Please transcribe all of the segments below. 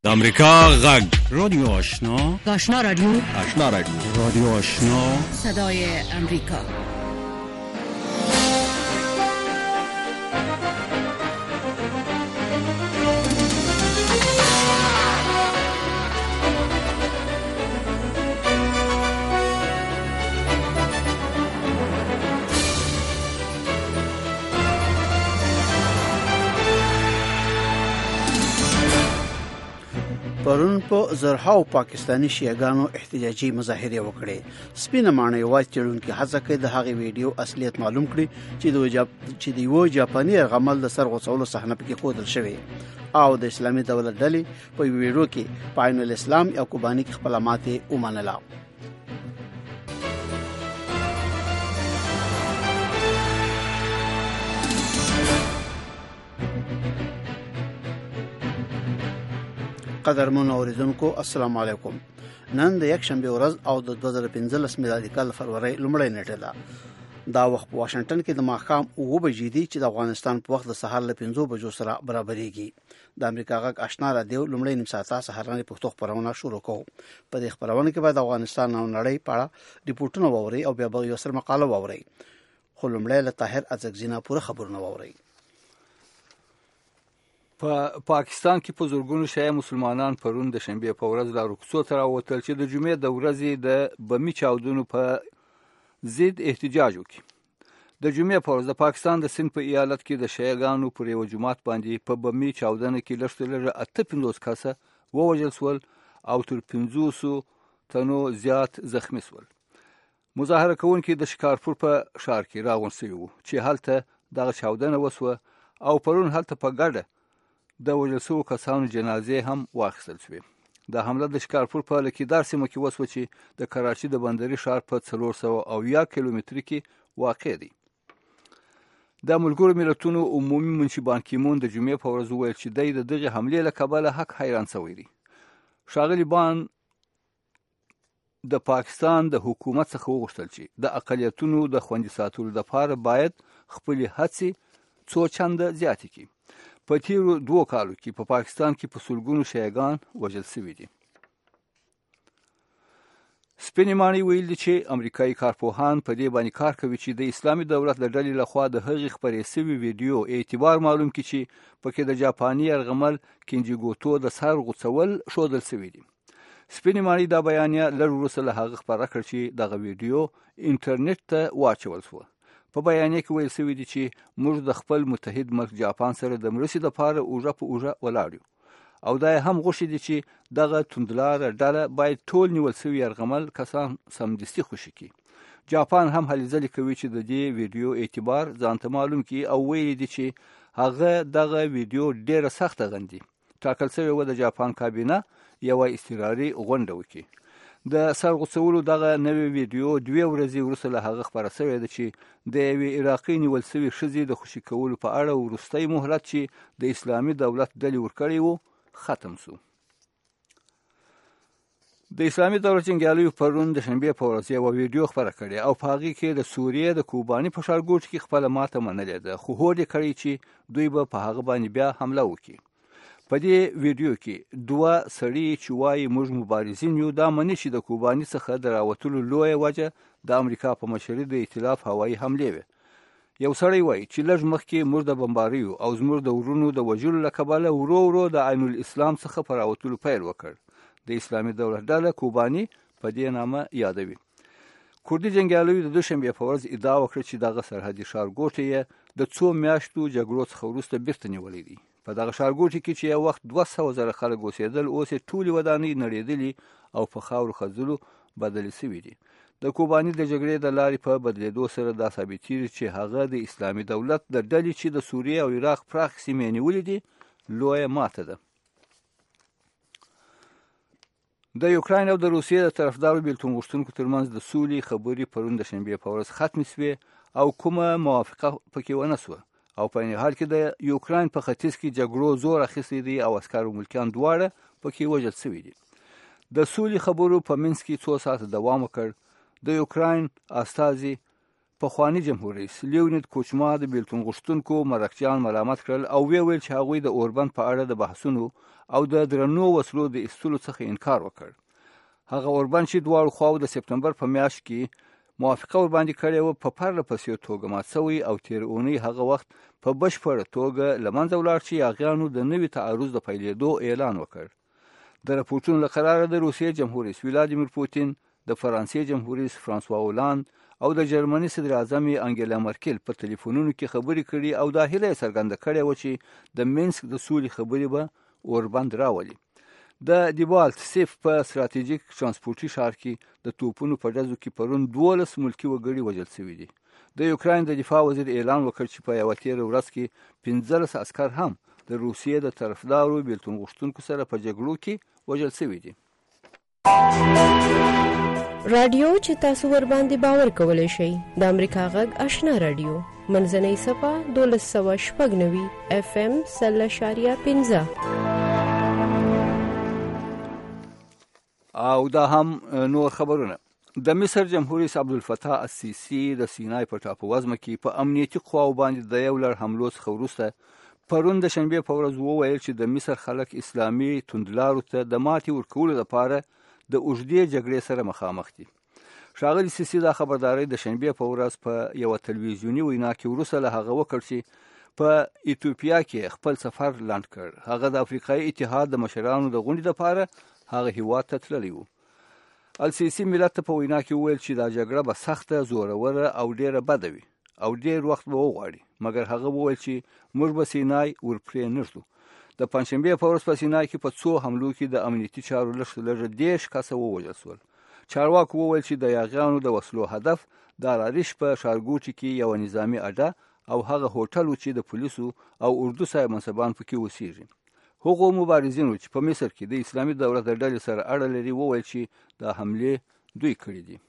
امریکا غږ رادیو آشنا رادیو رادیو آشنا صدای امریکا. پرون په زرهاو پاکستانی شیعاګانو احتجاجي مظاهره وکړې. سپینه ماڼۍ واچ چړونکو هڅه کوي د هغې ویډیو اصلیت معلوم کړي چې د یو جاپاني غمل د سر غوڅولو صحنه پکې ښودل شوې او د اسلامي دولت ډلې په ویډیو کې پاین الاسلام او کوباني کې خپل ماته ومنله. قدرمن اوریدونکو السلام علیکم. نن د یک شنبه ورځ او د 2015 میلادي کال فروری لومړۍ نیټه ده. دا وخت په واشنگټن کې د ماښام 9 بجې دي چې د افغانستان په وخت د سهار له 5 بجو سره برابرېږي. د امریکا غږ آشنا رادیو لومړۍ نیم ساعته سهارنۍ پښتو خبرونه شروع کوو. په دې خبرونه کې به د افغانستان او نړۍ په اړه ریپورتونه واوري او بیا به یو سر مقاله واوري. خو لومړی له طاهر ازغزینا پوره خبرونه واوري. په پاکستان کې په زورګونو شیعه مسلمانان پرون د شنبه په ورځ لا رکوڅو ته راووتل چې د جمعې د ورځې د بمي چاودنو په ضد احتجاج وکړي. د جمعې په ورځ د پاکستان د سند په ایالت کې د شیعاګانو پر یو جماعت باندې په بمي چاودنه کې لږ تر لږه 58 کسه ووژل شول او تر 500 تنو زیات زخمی شول. مظاهره کوونکي د شکارپور په ښار کې راغونډ شوي وو چې هلته دغه چاودنه وسوه او پرون هلته په ګډه د وژل شوو کسانو جنازې هم واخیستل شوې. دا حمله د شکارپور په لکیدار سیمه کې وسوه چې د کراچي د بندري ښار په 400 کیلومتر کې واقع دی. د ملګرو ملتونو عمومي منشي بان کی مون د جمعې په ورځ وویل چې دی د دغه حملې له کبله حق حیران شوی دی. ښاغلي بان د پاکستان د حکومت څخه وغوښتل چې د اقلیتونو د خوندي ساتلو لپاره باید خپلې هڅې څو چنده زیاتې کړي. په تیرو 2 کالو کې په پاکستان کې په سلګونو شیعاګان وژل شوي دي. سپینې ماڼۍ ویل دي چې امریکایي کارپوهان په دې باندې کار کوي چې د اسلامي دولت له ډلې لخوا د هغې خپرې شوي ویډیو اعتبار معلوم کړي چې پکې د جاپاني یرغمل کینجی ګوتو د سر غوڅول ښودل شوي دي. سپینې ماڼۍ دا بیانیه لږ وروسته له هغه خپره کړ چې دغه ویډیو انټرنیټ ته واچول شوه. په بیانیه کې ویل شوي دي چې موږ د خپل متحد ملک جاپان سره د مرستې لپاره اوږه په اوږه ولاړ یو او دا هم غوښتي دي چې دغه توندلاره ډله باید ټول نیول شوي یرغمل کسان سمدستي خوشي کړي. جاپان هم هلې ځلې کوي چې د دې ویډیو اعتبار ځانته معلوم کړي او ویلي دي چې هغه دغه ویډیو ډېره سخته غندي. ټاکل شوې وه د جاپان کابینه یوه اضطراري غونډه وکړي. د سر غوڅولو دغه نوې ویډیو 2 ورځې وروسته له هغه خپره شوې ده چې د یوې عراقي نیول شوې ښځې د خوشي کولو په اړه وروستی مهلت چې د اسلامي دولت ډلې ورکړی و ختم شو. د اسلامي دولت جنګیالیو پرون د شنبې په ورځ یوه ویډیو خپره کړې او په هغې کې د سوریې د کوباني په ښارګوټ کې خپله ماته منلې ده خو هوډ یې کړی چې دوی به په هغه باندې بیا حمله وکړي. په دې ویډیو کې 2 سړي چې وایي موږ مبارزین یو دا مني چې د کوباني څخه د راوتلو لویه وجه د امریکا په مشرۍ د ائتلاف هوایي حملې وې. یو سړی وایي چې لږ مخکې موږ د بمباریو او زموږ د ورونو د وژلو له کبله ورو ورو د عین الاسلام څخه په راوتلو پیل وکړ. د اسلامي دولت ډله کوباني په دې نامه یادوي. کوردي جنګیالیو د دوشنبې په ورځ ادعا وکړه چې دغه سرحدي ښارګوټ یې د 2 میاشتو جګړو څخه وروسته بیرته نیولی دی. په دغه ښارګوټي کې چې یو وخت 200,000 خلک اوسېدل اوس یې ټولې ودانۍ نړېدلي او په خاورو خځلو بدلې شوي دي. د کوباني د جګړې د لارې په بدلېدو سره دا ثابتېږي چې هغه د اسلامي دولت د ډلې چې د سوریې او عراق پراخې سیمې نیولې دي لویه ماته ده. د یوکراین او د روسیې د طرفدارو بېلتون غوښتونکو ترمنځ د سولې خبرې پرون د شنبې په ورځ ختمې شوې او کومه موافقه پکې ونه شوه او په این حال کې د یوکراین په ختیځ کې جګړو زور اخیستی دی او عسکر او ملکیان دواړه پکې وژل شوي دي. د سولې خبرو په منځ کې 2 ساعته دوام وکړ. د یوکراین استازي پخوانی جمهور رئیس لیونید کوچما د بیلتون غوښتونکو مرکچیان ملامت کړل او ویل چې هغوی د اوربند په اړه د بحثونو او د درنو وسلو د ایستلو څخه انکار وکړ. هغه اوربند چې دواړو خواو د سپتمبر په میاشت کې موافقه ورباندې کړې وه په پرله پسې توګه مات شوی او تېر اونۍ هغه وخت په بشپړه توګه له منځه ولاړ چې یاغیانو د نوي تعرض د پیلېدو اعلان وکړ. د راپورټونو له قراره د روسیې جمهور رئیس ولادیمیر پوتین، د فرانسې جمهور رئیس فرانسوا هولاند او د جرمني صدر اعظم انګیلا مرکل په ټلیفونونو کې خبرې کړي او دا هیله یې څرګنده کړې وه چې د مینسک د سولې خبرې به اوربند راولي. د دیبالت سیف په ستراتیژیک ترانسپورټي ښار کې د توپونو په ډزو کې پرون 12 ملکي وګړي وژل شوي دي. د یوکراین د دفاع وزیر اعلان وکړ چې په یوه تېره ورځ کې 15 عسکر هم د روسیې د طرفدارو بیلتون غوښتونکو سره په جګړو کې وژل شوي دي. رادیو چې تاسو ور باندې باور کولای شئ د امریکا غږ آشنا رادیو منځنۍ صفه 1290 FM 0.15 او دا هم نور خبرونه. د مصر جمهور رئیس عبدالفتاح السیسی د سینای په ټاپووزمه کې په امنیتي قواو باندې د یو لړ حملو څخه وروسته پرون د شنبې په ورځ وویل چې د مصر خلک اسلامي توندلارو ته د ماتې ورکولو لپاره د اوږدې جګړې سره مخامخ دي. ښاغلي سیسی دا خبرداری د شنبې په ورځ په یوه تلویزیوني وینا کې وروسته له هغه وکړ چې په ایتوپیا کې خپل سفر لنډ کړ. هغه د افریقایي اتحاد د مشرانو د غونډې لپاره هغه هیواد ته تللی و. السیسی ملت ته په وینا کې وویل چې دا جګړه به سخته، زوروره او ډیره بده وي او ډیر وخت به وغواړي، مګر هغه وویل چې موږ به سینای ورپرې نه ږدو. د پنجشنبې په ورځ په سینای کې په څو حملو کې د امنیتي چارو لږ 10 کسه ووژل شول. چارواکو وویل چې د یاغیانو د وسلو هدف د الاریش په ښارګوټي کې یوه نظامي اډه او هغه هوټل و چې د پولیسو او اردو صاحب منصبان پکې اوسیږي. هغو مبارزینو چې په مصر کې د اسلامي دولت د ډلې سره اړه لري وویل چې دا حملې دوی کړي دي.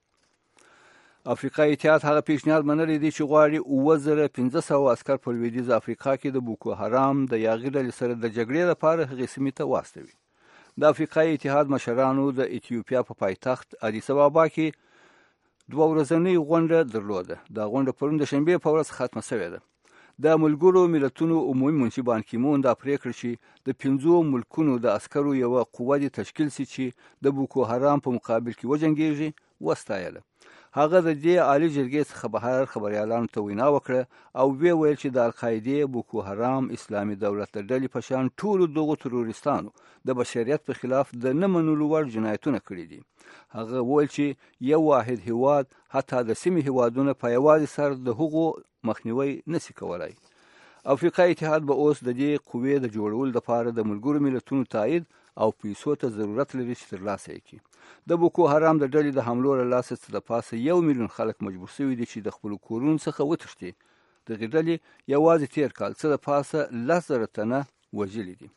افریقایي اتحاد هغه پیشنهاد منلی دی چې غواړي 9500 عسکر په لویدیځ افریقا کې د بوکو حرام د یاغي ډلې سره د جګړې لپاره هغې سیمې ته واستوي. د افریقایي اتحاد مشرانو د ایتیوپیا په پایتخت ادیس ابابا کې 2 ورځنۍ غونډه درلوده. دا غونډه پرون د شنبې په ورځ ختمه شوې ده. د ملګرو ملتونو عمومي منشي بان کی مون دا پریکړه چې د 5 ملکونو د عسکرو یوه قوه د تشکیل سي چې د بوکو حرام په مقابل کې وجنګیږي وستایله. هغه د دې عالی جرګې څخه بهر خبريالانو ته وینا وکړه او ویل چې د القاعده، بوکو حرام، اسلامي دولت د ډلې په شان ټولو دغو تروریستانو د بشریت په خلاف د نه منلو وړ جنایتونه کړي دي. هغه ویل چې یو واحد هیواد حتی د سیمې هیوادونه په یوازې سر د هغو مخنیوي نشي کولای. افریقایي اتحاد به اوس د دې قوې د جوړولو لپاره د ملګرو ملتونو تایید او پیسو ته ضرورت لري چې ترلاسه یې کړي. د بوکو حرام د ډلې د حملو له لاسه څخه د پاسه 1 میلیون خلک مجبور شوي دي چې د خپل کورونو څخه وتښتي. دغه ډلې یوازې تیر کال څه د پاسه 10,000 تنه وژلي دي.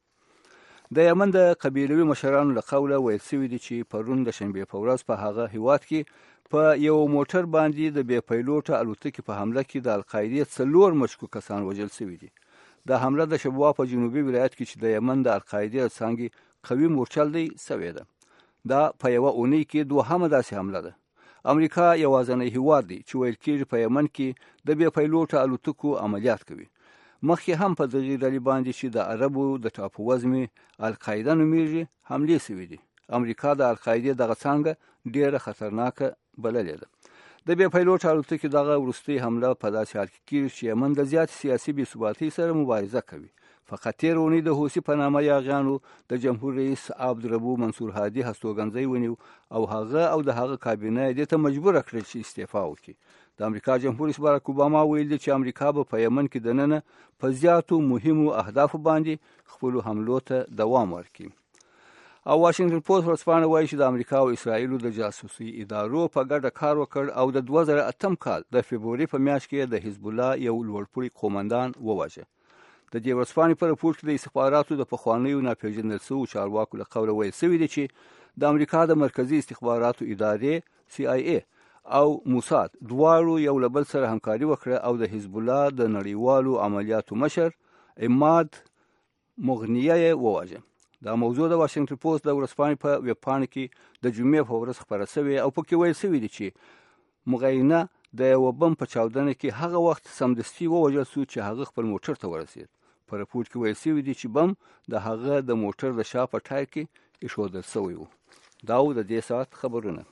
د یمن د قبیلوي مشرانو له قوله ویل شوي دي چې پرون د شنبې په ورځ په هغه هیواد کې په یو موټر باندې د بې پیلوټه الوتکې په حمله کې د القاعده 4 مشکوک کسان وژل شوي دي. د حمله د شبوا په جنوبي ولایت کې چې د یمن د القاعده څنګه قوي مورچل دی سوي ده. دا په یوه اونۍ کې دوهمه داسې حمله ده. امریکا یوازینی هیواد دی چې ویل کېږي په یمن کې د بې پیلوټه الوتکو عملیات کوي. مخکې هم په دغه ډلې باندې چې د عربو د ټاپووزمې القاعده نومیږي حملې شوي دي. امریکا د القاعده دغه څنګه ډیره خطرناکه بللې ده. د بې پیلوټه الوتکې دغه وروستۍ حمله په داسې حال کې کېږي چې یمن د زیات سیاسي بې ثباتۍ سره مبارزه کوي. فقط تېره اونۍ د حوثي په نامه یاغیانو د جمهور رئیس عبدالربو منصور هادي هستوګنځی ونیو او هغه او د هغه کابینه دې ته مجبوره کړل چې استعفا وکړي. د امریکا جمهور رئیس باراک اوباما ویل دی چې امریکا به په یمن کې دننه په زیاتو مهمو اهدافو باندې خپلو حملو ته دوام ورکړي. او واشنگټن پوسټ ورځپاڼه وایي چې د امریکا او اسرائیلو د جاسوسي ادارو په ګډه کار وکړ او د 2008 کال د فبروري په میاشت کې د حزب الله یو لوړپوړي قومندان وواژه. د دې ورځپاڼې په راپور کې د استخباراتو د پخوانیو ناپېژندل شویو چارواکو له قوله ویل شوي دي چې د امریکا د مرکزي استخباراتو ادارې CIA او موساد دواړو یو له بل سره همکاري وکړه او د حزب الله د نړیوالو عملیاتو مشر عماد مغنیه وواژه. دا موضوع د واشنگټن پوسټ د ورځپاڼې په ویب پاڼه کې د جمعې په ورځ خپره شوې او پکې ویل شوي دي چې مغینه د یو بم په چاودنه کې هغه وخت سمدستي ووژل شو چې هغه خپل موټر ته ورسید. په راپور کې ویل شوي دي چې بم د هغه د موټر د شا په ټایر کې ایښودل شوی و. دا و د دې ساعت خبرونه.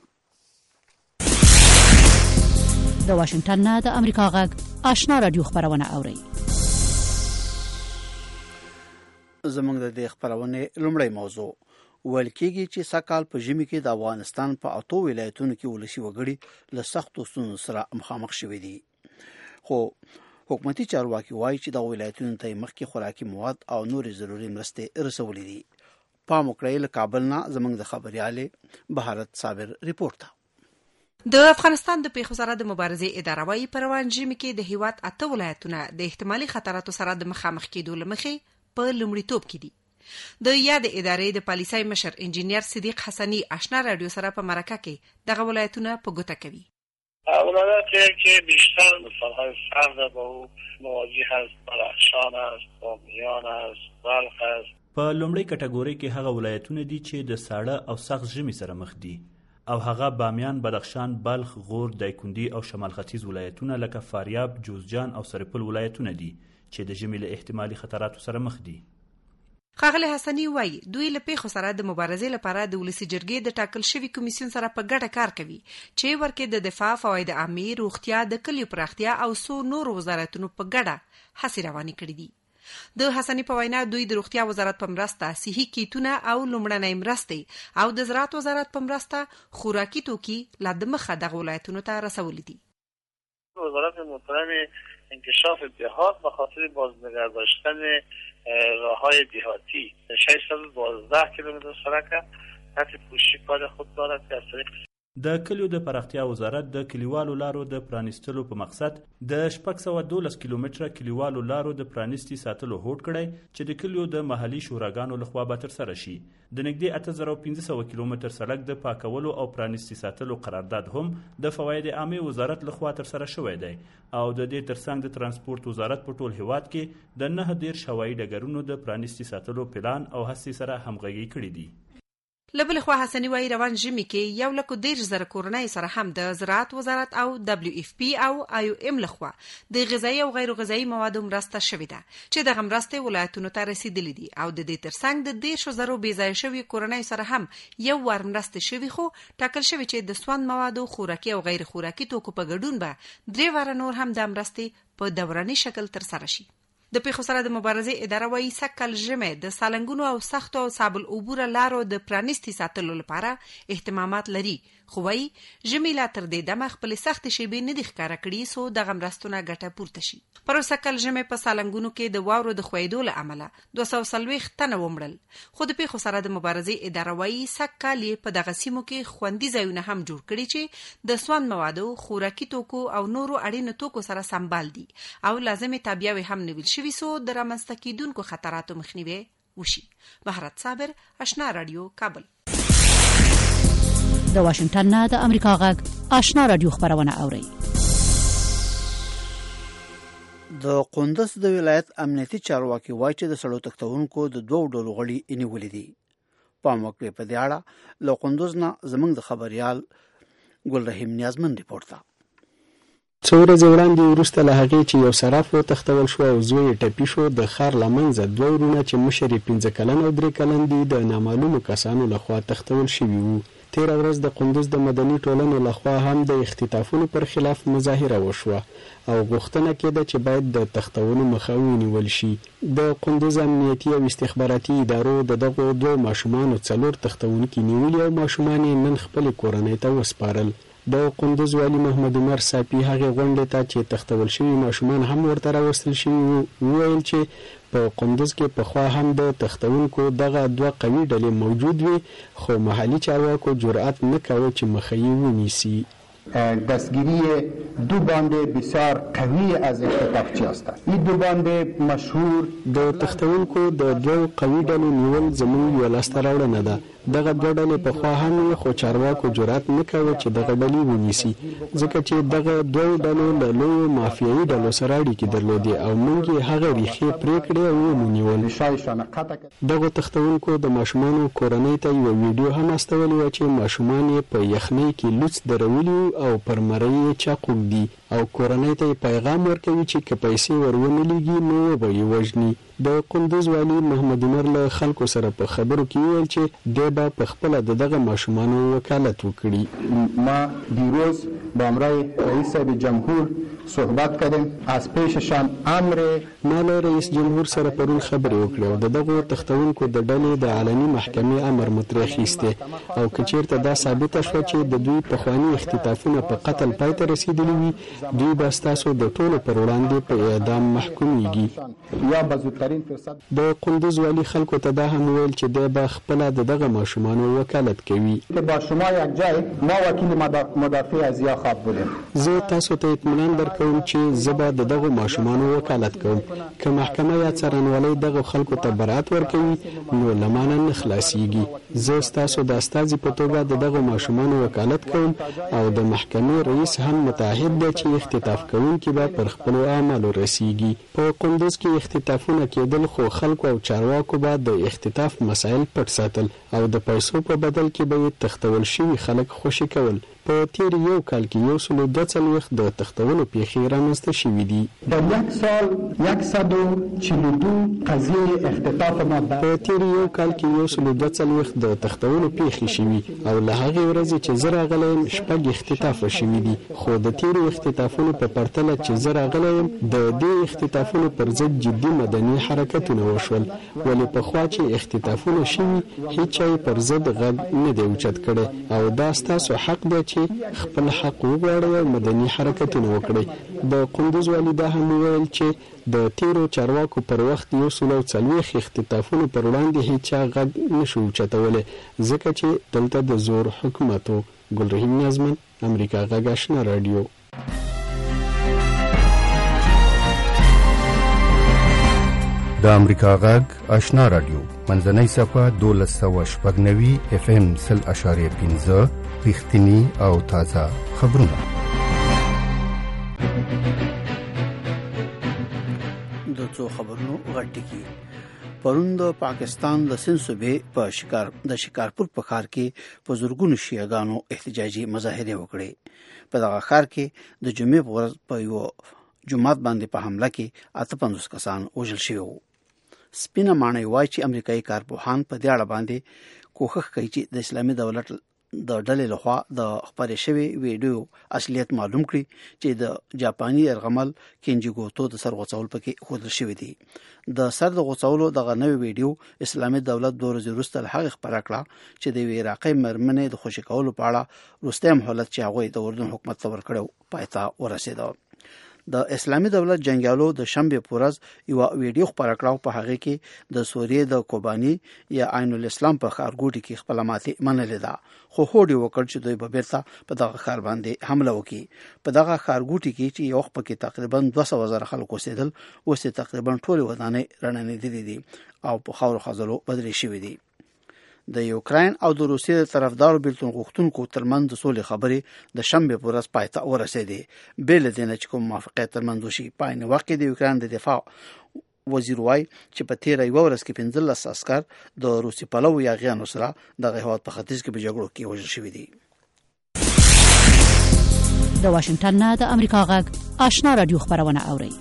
د واشنگټن نه د امریکا غږ آشنا رادیو خبرونه اوري. زموږ د دې خبرونه لومړی موضوع ویل کېږي چې سکهال په ژمي کې د افغانستان په 8 ولایتونو کې ولسی وګړي له سختو ستونزو سره مخامخ شوي دي. خو حکومتي چارواکي وایي چې د ولایتونو ته مخکې خوراکي مواد او نورې ضروري مرستې رسولې دي. پام وکړئ له کابل نه زموږ د خبريالې بهارت صابر ریپورت. د افغانستان د پیښو سره د مبارزې اداره وايي په روان ژمي کې د هیواد 8 ولایتونه د احتمالي خطراتو سره د مخامخ کېدو لمخې په لومړیتوب کې دي. د یاد ادارې د پالیسۍ مشر انجینیر صدیق حسنی آشنا رادیو سره په مرکه کې دغه ولایتونه په ګوته کوي. ولایتی که بیشتر مثالهای سرد با او مواجه هست بدخشان است، بامیان است، بلخ است. په لومړی کټګوري کې هغه ولایتونه دي چې د ساړه او سخت ژمي سره مخ دي او هغه بامیان، بدخشان، بلخ، غور، دایکندي او شمال ختیځ ولایتونه لکه فاریاب، جوزجان او سرپل ولایتونه دي چې د ژمي له احتمالي خطراتو سره مخ دي. ښاغلی حسنی وایي دوی له پیښو سره د مبارزې لپاره د ولسي جرګې د ټاکل شوي کمیسیون سره په ګډه کار کوي چې ورکې د دفاع، فواید عامې، روغتیا، د کلیو پراختیا او څو نور وزارتونو په ګډه هڅې روانې کړې دي. د حسنی په وینا دوی د روغتیا وزارت په مرسته صحي کیټونه او لومړنۍ مرستې او د زراعت وزارت په مرسته خوراکي توکي لا د مخه دغه ولایتونو ته رسولي دي. وزارت محترم انکشاف دهات به خاطر بازنگه داشتن راههای دهاتی 612 کیلومتر سرک تحت پوشش کار خود دارد که از طریق د کلیو د پراختیا وزارت د کلیوالو لارو د پرانیستلو په مقصد د 612 کیلومتره کلیوالو لارو د پرانیستي ساتلو هوډ کړی چې د کلیو د محلي شوراګانو لخوا به ترسره شي. د نږدې 8500 کیلومتر سړک د پاکولو او پرانیستي ساتلو قرارداد هم د فواید عامې وزارت لخوا ترسره شوی دی او د دې ترڅنګ د ترانسپورت وزارت په ټول هیواد کې د 9 هوایي ډګرونو د پرانیستي ساتلو پلان او هڅې سره همغږي کړي دي. لبل خو حسنی وای روان ژمي کې 1,10,000 کورنۍ سره هم د زراعت وزارت او WFP او IOM لخوا د غذایی او غیر غذایی موادو مرسته شوې ده چې دغه مرستې ولایتونو ته رسیدلې دي او د دې ترڅنګ د 10,000 بې ځای شوي کورنۍ سره هم یو ور مرسته شوې خو ټاکل شوی چې د سوند موادو خوراکي او غیر خوراکي توکو په ګډون به 3 ور نور هم د مرستې په دوراني شکل ترسره شي. د پیښو سره د مبارزې اداره وايي سکهال ژمي د سالنګونو او سختو او صابل عبور لارو د پرانیستي ساتلو لپاره اهتمامات لري خو وايي ژمي لا تر دې دمه خپل سخت شیبې نه دي ښکارا کړي سو د غمرستونه ګټه پورته شي. پر سکهال ژمي په سالنګونو کې د واورو د خویدو له امله 240 تنه ومړل خو د پیښو سره د مبارزې اداره وايي سکهال په دغه سیمو کې خوندي ځایونه هم جوړ کړي چې د سوند موادو، خوراکي توکو او نورو اړینو توکو سره سمبال دي او لازمي تابعوي هم نیول شوی سو د رامنځته کېدونکو خطراتو مخنیوي وشي. بهارت صابر، آشنا رادیو، کابل. د واشنگټن نه د امریکا غږ آشنا رادیو خبرونه اوري. د قندوز د ولایت امنیتي چارواکي وایي چې د سړو تختونکو د 2 ډولو غړي نیولې دي. پام وکړئ په دې اړه له قندوز نه زموږ د خبريال ګل رحیم نیازمن ریپورت ده. څو ورځې وړاندې وروسته له هغې چې یو صراف وتښتول شو او زوی یې ټپي شو د ښار له منځه 2 ورونه چې مشر یې 15 کلن او 3 کلن دي د نامعلومو کسانو لخوا تښتول شوي وو. تېره ورځ د قندوز د مدني ټولنو لخوا هم د اختطافونو پر خلاف مظاهره وشوه او غوښتنه کېده چې باید د تښتونو مخه ونیول شي. د قندوز امنیتي او استخباراتي ادارو د دغو 2 ماشومانو 4 تښتونکي نیولي او ماشومان یې نن خپلې کورنۍ ته وسپارل. د قندوز والي محمد عمر صافي هغې غونډې ته چې تښتول شوي ماشومان هم ورته راوستل شوي وو وویل چې په قندوز کې پخوا هم د تښتونکو دغه 2 قوي ډلې موجود وي خو محلي چارواکو جرأت نه کاوه چې مخه یې ونیسي. دستگیری 2 باند بسیار قوی از اختطافچی هستند. این 2 باند مشهور د تښتونکو د 2 قوي ډلو نیول زموږ یوه لاسته راوړنه ده. دغه دوه ډلې پخوا هم خو چارواکو جرأت نه کاوه چې دغه ډلې ونیسي ځکه چې دغه دوه ډلو له لویو مافیایي ډلو سره اړیکې درلودې او موږ یې هغه ریښې پرې کړې او ونیول. دغو تښتونکو د ماشومانو کورنۍ ته یوه ویډیو هم استولې وه چې ماشومان یې په یخنۍ کې لوڅ درولي او پر مرۍ یې چاق وږدي او کورنۍ ته یې پیغام ورکوي چې که پیسې ور ونه لېږي نو وبه یې وژني. د کندوز والي محمد عمر له خلکو سره په خبرو کې وویل چې دی به په خپله د دغه ماشومانو وکالت وکړي. ما دیروز با امرای رئیس جمهور صحبت کردیم از پیششان امر ما له رئیس جمهور سره پرون خبرې وکړې او د دغو تښتونکو د ډلې د علني محکمې امر مو ترې اخیستی او که چېرته دا ثابته شوه چې د دوی پخواني اختطافونه په قتل پای ته رسېدلي وي دوی به ستاسو د ټولو پر وړاندې په اعدام محکومیږي. د کندوز والي خلکو ته دا هم ویل چې دی به خپله د دغه ماشومانو وکالت کوي. با شما یک جای ما وکیل مدافع از یا خواب بودیم. زه تاسو ته اطمینان درکوم چې زه به د دغو ماشومانو وکالت کوم. که محکمه یا څارنوالۍ دغو خلکو ته برات ورکوي نو له مانه نه خلاصیږي. زه ستاسو د استازي په توګه د دغو ماشومانو وکالت کوم او د محکمې رئیس هم متعهد دی چې اختطاف کوونکي به پر خپلو اعمالو رسیږي. په کندوز کې اختطافونه کېدل خو خلکو او چارواکو به د اختطاف مسایل پټ ساتل او د پیسو په بدل کې به یې تښتول شوي خلک خوشي کول. په تیر یو کال کې 142 د تښتولو پیښې رامنځته شوي دي. در یک سال 142 قضیه اختطاف ما په تیر یو کال کې 142 د تښتولو پیښې شوي او له هغې ورځې چې زه راغلی یم 6 اختطافه شوي دي خو د تیرو اختطافونو په پرتله چې زه راغلی یم د دې اختطافونو پر ضد جدي مدني حرکتونه وشول ولې پخوا چې اختطافونه شوي هیچا یې پر ضد غږ نه دی اوچت کړی او دا ستاسو حق دی چې خپل حق وغواړئ او مدني حرکتونه وکړئ. د کندوز والي دا هم وویل چې د تیرو چارواکو پر وخت 140 اختطافونو پر وړاندې هیچا غږ نشو اوچتولی ځکه چې دلته د زور حکومت و. ګلرحیم نظمن، امریکا غږ آشنا رادیو. د امریکا غږ آشنا رادیو منځنۍ صفحه 1290 FM 0.5 رښتینی او تازه خبرونه. د څو خبرونو غټکی پرون د پاکستان د سند صوبې په شکارپور په ښار کې په زورګونو شیعاګانو احتجاجي مظاهره وکړې. په دغه ښار کې د جمعې په ورځ په یو جماعت باندې په حمله کې 58 کسان وژل شوي وو. سپینه ماڼۍ وایي چې امریکایي کارپوهان په دې اړه باندې کوښښ کوي چې د اسلامي دولت د ډلې لخوا د خپرې شوی ویډیو اصلیت معلوم کړي چې د جاپاني ارغمل کینجی ګوتو د سر غوڅول پکې ښودل شوی دی. د سر د غوڅولو دغه نوې ویډیو اسلامي دولت 2 ورځې وروسته له هغې خپره کړه چې د یوې عراقي مېرمنې د خوشي کولو په اړه وروستی مهلت چې هغوی د اردن حکومت ته ورکړی پای ته ورسېده. د اسلامي دولت جنګیالو د شنبې په ورځ یوه ویډیو خپره کړه په هغې کې د سوریې د کوباني یا عین الاسلام په ښارګوټي کې خپله ماتې منلې ده خو هوډ یې وکړ چې دوی به بیرته په دغه ښار باندې حمله وکړي. په دغه ښارګوټي کې چې یو وخت پکې تقریبا 200,000 خلک اوسېدل اوس یې تقریبا ټولې ودانۍ رڼړېدلې دي او په خاورو خزلو بدلې شوي دي. د یوکراین او د روسیې د طرفدارو بیلتون غوښتونکو ترمنځ د سولې خبرې د شنبې په ورځ پای ته ورسېدې. بې له دې نه چې کوم موافقت ترمنځ وشي. په عین وخت کې د یوکراین د دفاع وزیر وایي چې په تیره یوه ورځ کې 15 عسکر د روسي پلوو یاغیانو سره دغه هېواد په ختیځ کې په جګړو کې وژل شوي دي. د واشنګټن نه د امریکا غږ آشنا رادیو خبرونه اوري.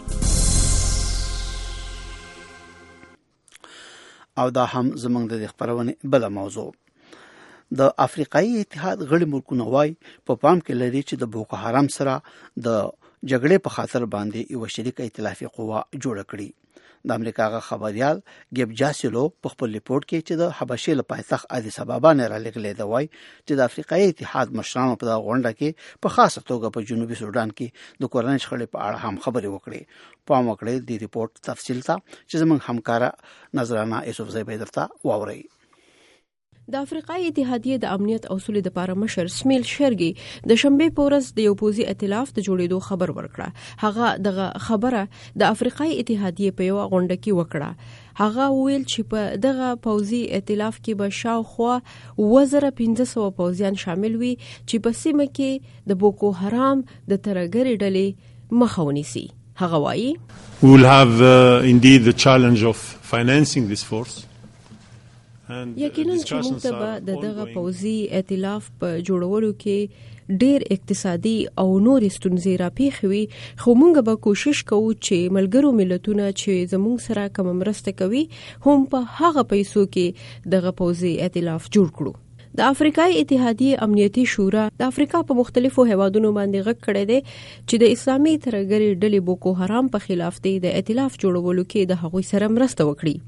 او دا هم زمونږ د خبرونه بل موضوع. د افریقایي اتحاد غړي ملکونه وایي په پام کې لري چې د بوکو حرام سره د جګړې په خاطر باندې یو شریک ائتلافي قوه جوړ کړي. د امریکا خبريال ګیب جاسلو په خپل ریپورت کې چې د حبشې له پایتخت ادیس ابابا نه را لګلې دی وایي چې د افریقایي اتحاد مشرانو په غونډه کې په خاصه توګه په جنوبي سودان کې د کورنۍ شخړې په اړه هم خبرې وکړې. پام وکړئ د ریپورت تفصیل ته چې زموږ همکاره نظرانه یوسف زی به درته واوري. د افریقای اتحادیه د امنیت او سولې لپاره مشر سمیل شرګي د شنبه په ورځ د یو پوځي ائتلاف د جوړېدو خبر ورکړه. هغه دغه خبره د افریقای اتحادیه په یو غونډه کې وکړه. هغه ویل چې په دغه پوځي ائتلاف کې به شاوخوا 1500 پوځیان شامل وي چې په سیمه کې د بوکو حرام د ترهګرۍ ډلې مخه ونیسي. هغه وایي We will have indeed the challenge of financing this force. یقینا چې موږ ته به دغه پوځي ائتلاف په جوړولو کې ډېر اقتصادي او نور ستونزې راپېښوي، خو موږ به کوشش کوو چې ملګرو ملتونه چې زموږ سره کوم مرسته کوي هم په هغه پیسو کې دغه پوځي ائتلاف جوړ کړو. د افریقای اتحادیه امنیتي شورا د افریقا په مختلفو هیوادونو باندې غږ کړی دی چې د اسلامي ترهګرۍ ډلې بوکو حرام په خلاف د ائتلاف جوړولو کې د هغوی سره مرسته وکړي.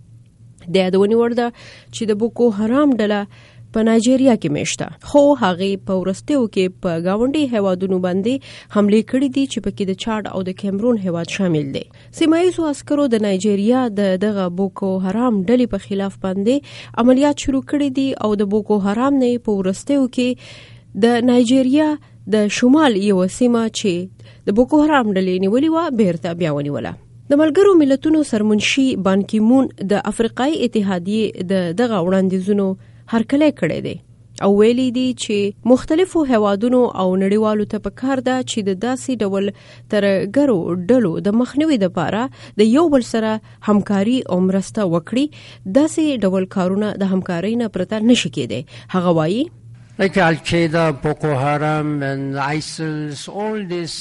د یادونې وړ ده چې د بوکو حرام ډله په نایجیریا کې میشته، خو هغه په ورستیو کې په گاونډي هیوادونو باندې حمله کړې دي چې پکې د چاد او د کیمرون هیواد شامل دي. سیمایي عسکرو د نایجیریا دغه بوکو حرام ډلې په خلاف باندې عملیات شروع کړې دي او د بوکو حرام نه په ورستیو کې د نایجیریا د شمال یو سیمه چې د بوکو حرام ډلې نیولې و بیرته بیا ونیوله. د ملګرو ملتونو سرمنشي بان کی مون د افریقای اتحادیه دغه وړاندیزونو هرکلی کړی دی او ویلي دي چې مختلفو هیوادونو او نړیوالو ته پکار ده چې د داسې ډول ترهګرو ډلو د مخنیوي لپاره د یو بل سره همکاري او مرسته وکړي. داسې ډول کارونه د همکارۍ نه پرته نشي کېدی. هغه وایي like Al-Qaeda, Boko Haram and ISIL, all this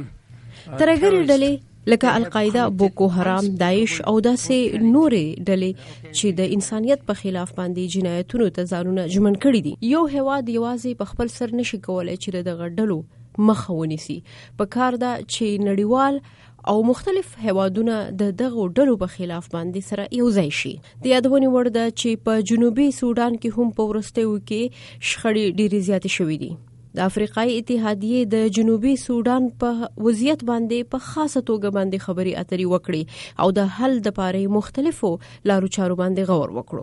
ترهګرې ډلې لکه القاعده، بوکو حرام، داعش او داسې نورې ډلې چې د انسانیت په خلاف باندې جنایتونو ته ځانونه ژمن کړي دي. یو هیواد یوازې په خپل سر نشي کولای چې دغه ډلو مخه ونیسي. په کار ده چې نړیوال او مختلف هیوادونه دغه ډلو په خلاف باندې سره یو ځای شي. د یادونې وړ ده چې په جنوبي سودان کې هم په ورستیو کې شخړې ډېرې زیاتې شوې دي. د افریقای اتحادیه د جنوبي سودان په وضعیت باندې په خاصه توګه باندې خبري اترې وکړي او د حل لپاره مختلفو لارو چارو باندې غور وکړو.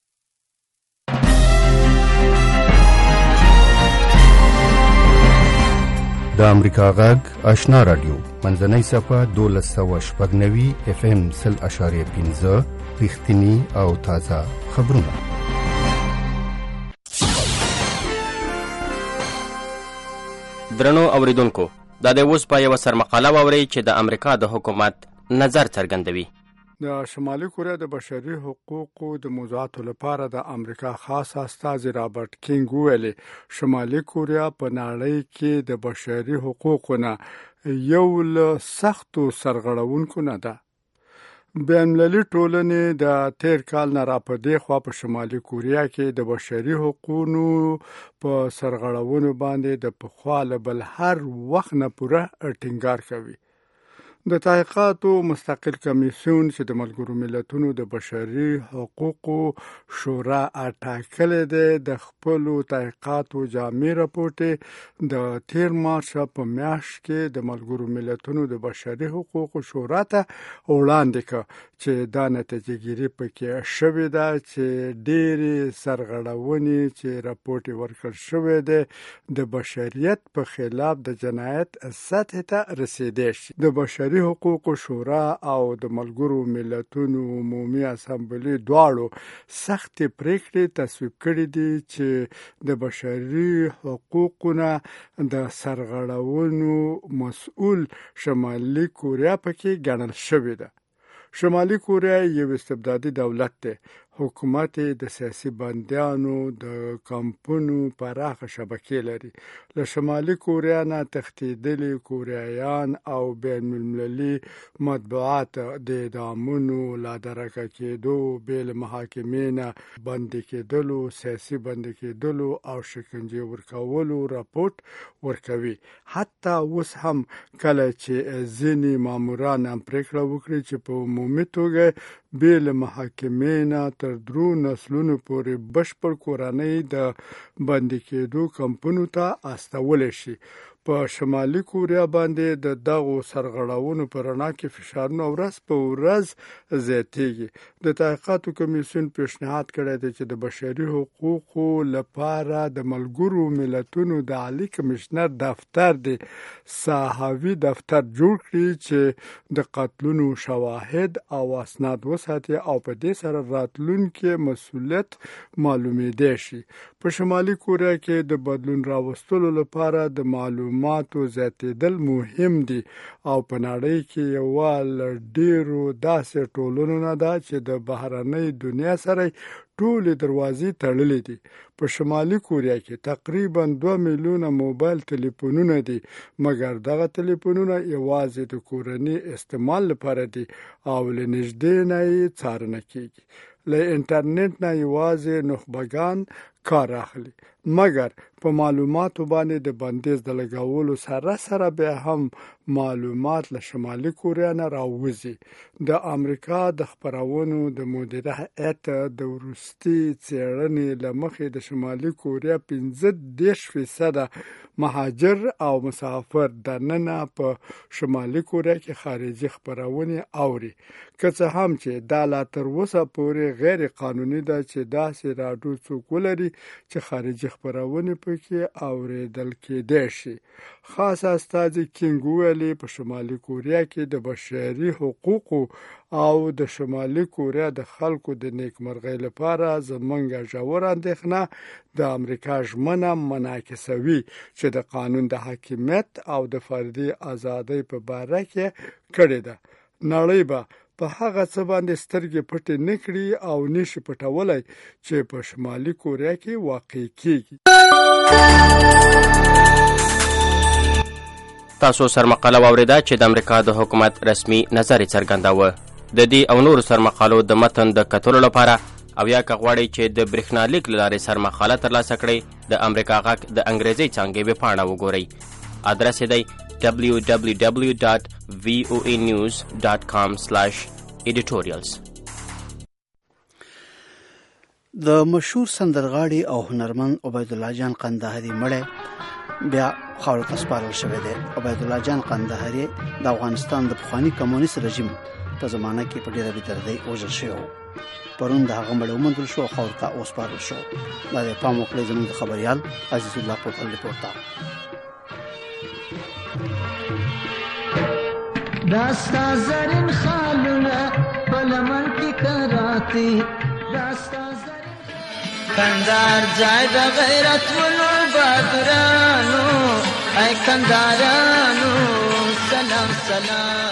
د امریکا غږ آشنا رادیو منځنۍ صفه 1290 FM 0.5 رښتینی او تازه خبرونه. درنو اوریدونکو، دا د اوس په یو سرمقاله ووري چې د امریکا د حکومت نظر څرګندوي. د شمالي کوریا د بشري حقوقو د موضوعاتو لپاره د امریکا خاص استازي رابرټ کینګ ویلي شمالي کوریا په نړۍ کې د بشري حقوقو نه یو له سختو سرغړونکو نه ده. بین‌المللي ټولنې د تیر کال نه راپدې خوا په شمالي کوریا کې د بشري حقوقو په سرغړونو باندې د پخوا له بل هر وخت نه پوره ټینګار کوي. د تحقیقاتو مستقل کمیسیون چې د ملګرو ملتونو د بشري حقوقو شورا ټاکلی دی د خپلو تحقیقاتو جامع راپورټ د تیر مارچ په میاشت کې د ملګرو ملتونو د بشري حقوقو شورا ته وړاندې کړ چې دا نتیجه ګیري پکې شوې ده چې ډېرې سرغړونې چې راپورټ ورکړل شوی دی د بشریت په خلاف د جنایت سطح ته رسیدلی شي. د بشري حقوقو شورا او د ملګرو ملتونو عمومي اسامبلې دواړو سخت پریکړې تصویب کړې دي چې د بشري حقوقو نه د سرغړونو مسؤل شمالي کوریا پکې ګڼل شوې ده. شمالي کوریا یو استبدادي دولت دی. حکومت د سیاسي بندیانو د کمپونو پراخه شبکې لري. له شمالي کوریا نه تښتېدلي کوریایان او بین المللي مطبوعات د اعدامونو، لادرکه کېدو، بې له محاکمې نه بندي کېدلو، سیاسي بندي کېدلو او شکنجې ورکولو راپورټ ورکوي. حتی اوس هم کله چې ځینې ماموران هم پرېکړه وکړي چې په عمومي توګه بې له محاکمې نه تر 3 نسلونو پورې بشپړ کورنۍ د بندي کېدو کمپونو ته استولی شي. په شمالي کوریا باندې د دغو سرغړاونو په رڼا کې فشارونه ورځ په ورځ زیاتېږي. د تحقیقاتو کمیسیون پیشنهاد کړی دی چې د بشري حقوقو لپاره د ملګرو ملتونو د عالی کمشنر دفتر د صحاوي دفتر جوړ کړي چې د قتلونو شواهد او اسناد وساتي او په دې سره راتلونکي مسؤلیت معلومېدای شي. په شمالي کوریا کې د بدلون راوستلو لپاره د معلوماتو زیاتېدل مهم دي او په نړۍ کې یو ډیرو داسې ټولنو نه ده چې د بهرنۍ دنیا سره ټولې دروازې تړلې دي. په شمالي کوریا کې تقریبا 2 میلیونه موبایل تلیفونونه دي، مګر دغه تلیفونونه یوازې د کورنۍ استعمال لپاره دي او له نږدې نه یې څارنه کیږي. له انټرنیټ نه یوازې نخبګان کار اخلي، مګر په معلوماتو باندې د بندیز د لګولو سره بیا هم معلومات له شمالي کوریا نه راوځي. د امریکا د خبرونو د مدیره هیئت د وروستي څېړنې له مخې د شمالي کوریا 15% مهاجر او مسافر دننه په شمالي کوریا کې خارجي خبرونه اوري، که څه هم چې دا لا تر اوسه پورې غیر قانوني ده چې داسې راډیو څوک ولري چې خارجي خبرونه پکې اوریدل کېدای شي. خاص استازي کینګ ویلي په شمالي کوریا کې د بشري حقوقو او د شمالي کوریا د خلکو د نیکمرغۍ لپاره زمونږ ژور اندېښنه د امریکا ژمنه منعکسوي چې د قانون د حاکمیت او د فردي ازادۍ په باره کې کړې ده. نړۍ به په هغه څه باندې سترګې پټې نه کړي او نشي پټولی چې په شمالي کوریا کې واقع کیږي. تاسو سرمقاله واوریده چې د امریکا د حکومت رسمي نظر څرګنداوه. د دې او نورو سرمقالو د متن د کتلو لپاره او یا که غواړئ چې د برېښنالیک له لارې سرمقاله ترلاسه کړئ د امریکا غږ د انګریزي څانګې ویبپاڼه وګورئ. ادرس یې دی www.voanews.com/editorials. د مشهور سندرغاړي او هنرمند عبید الله جان قندهاري مړی بیا خاورو ته سپارل شوی دی. عبید الله جان قندهاري د افغانستان د پخواني کمونیست رژیم په زمانه کې په ډېره بېدردۍ وژل شوی و. پرون د هغه مړی وموندل شو او خاورو ته وسپارل شو. دا د پام وکړئ زموږ د خبریال عزیز الله پوپل رپورټ ته. داستا زرین خالونه بلمن کی کراتی داستا زرین کندار جای د غیرت ولو بادرانو ای کندارانو سلام سلام.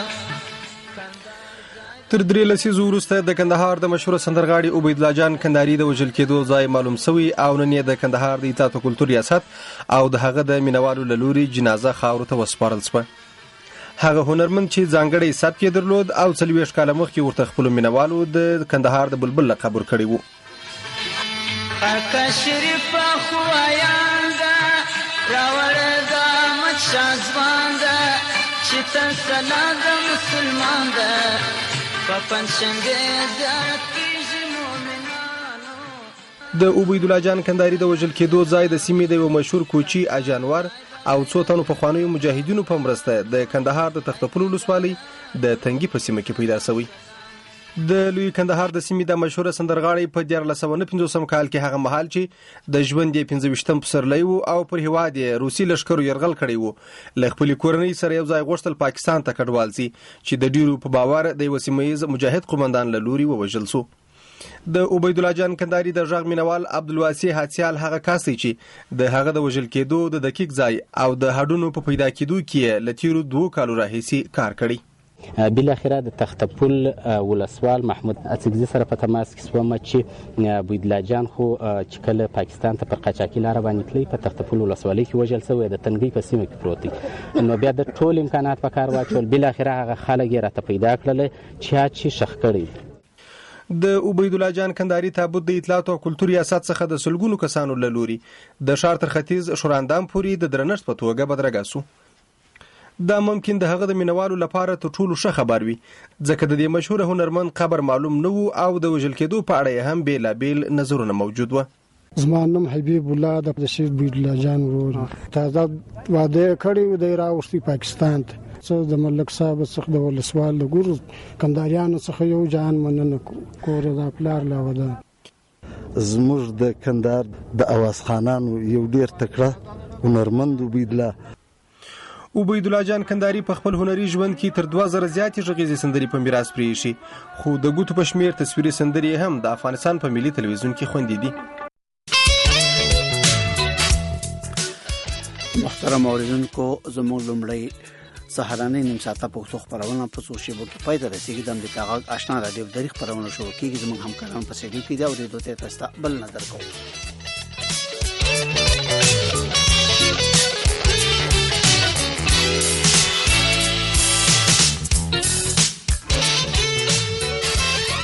تر 3 لسیزو وروسته د کندهار د مشهور سندرغاړي عبید الله جان کندهاري د وژل کېدو ځای معلوم شوی او نن یې د کندهار د اطاعت او کلتور ریاست او د هغه د مینوالو له لوري جنازه خاورو ته وسپارل شوه. هغه هنرمند چې ځانګړی سبک یې درلود او 40 کاله مخکې ورته خپل مینوالو د کندهار د بلبل لقب ورکړی و. خاکه شریفه خو آینده راوړه دا مچازوان ده چې تن سلا د مسلمان ده په پنشنګې زیارت کېږي مؤمنانو. د عبید الله جان کندهاري د وژل کېدو ځای د سیمې د یو مشهور کوچي اجانور او څو تنو پخوانیو مجاهدینو په مرسته د کندهار د تختپل ولسوالۍ د تنګي په سیمه کې پیدا شوی. د لوی کندهار د سیمې د مشهور سندرغاړي په 1950 کال کې هغه مهال چې د ژوند یې 15 پسرلی و او پر هیواد یې روسي لشکرو یرغل کړی و، له خپل کورنۍ سره یو ځای غوښتل پاکستان ته کډوال شي چې د ډیرو په باور د یو سیمه‌ییز مجاهد قومندان له لوري ووژل شو. د عبید الله جان کندهاري د غږ مینوال عبدالواسع حاتیال هغه کس دی چې د هغه د وژل کېدو د دقیق ځای او د هډونو په پیدا کېدو کې له تیرو 2 کالو راهیسې کار کړی. بل اخره د تختپل ولسوال محمود اڅکزي سره په تماس کې سوم چې عبید الله جان خو چې کله پاکستان ته پر قاچاقي لار باندې تللی په تختپل ولسوالۍ کې وژل شوی د تنګي په سیمه کې پروت دی. نو بیا د ټول امکانات په کار واچول، بل اخره هغه خلک یې راته پیدا کړل چې شخ کړی. د عبید الله جان کندهاري تابوت د اطلاعات او کلتور ریاست څخه د سلګونو کسانو له لوري د ښار تر ختیځ شوراندام پورې د درنښت په توګه بدرګه شو. دا ممکن د هغه د مینوالو لپاره تر ټولو ښه خبر وي، ځکه د دې مشهور هنرمند قبر معلوم نه و او د وژل کېدو په اړه هم بیلابیل نظرونه موجود و. زما نوم حبیب الله د شهید بید الله جان ورور تازه واده کړی دی راوستي پاکستان ته څو د ملک صاحب څخه د ولسوال د ګور کنداریانو څخه یو جان مننه کور د پلار لا ودا زموږ د کندهار د اواز خانانو یو ډیر تکړه هنرمند بید الله عبید الله جان کندهاري په خپل هنري ژوند کې تر 2000 زیاتې غږیزې سندرې په میراث پرېښي خو د ګوتو په شمیر تصویري سندرې هم د افغانستان په ملي تلویزیون کې خوندې دي. محترم اوریدونکو زموږ لومړی سهارنۍ نیم ساعته پښتو خبرونه په څو شیبو کې پای ته رسیږي. د امریکا غږ آشنا رادیو د خبرونو شروع کیږي. زموږ همکاران په سټډیو کې دي او د دوی ته بل نظر کوو.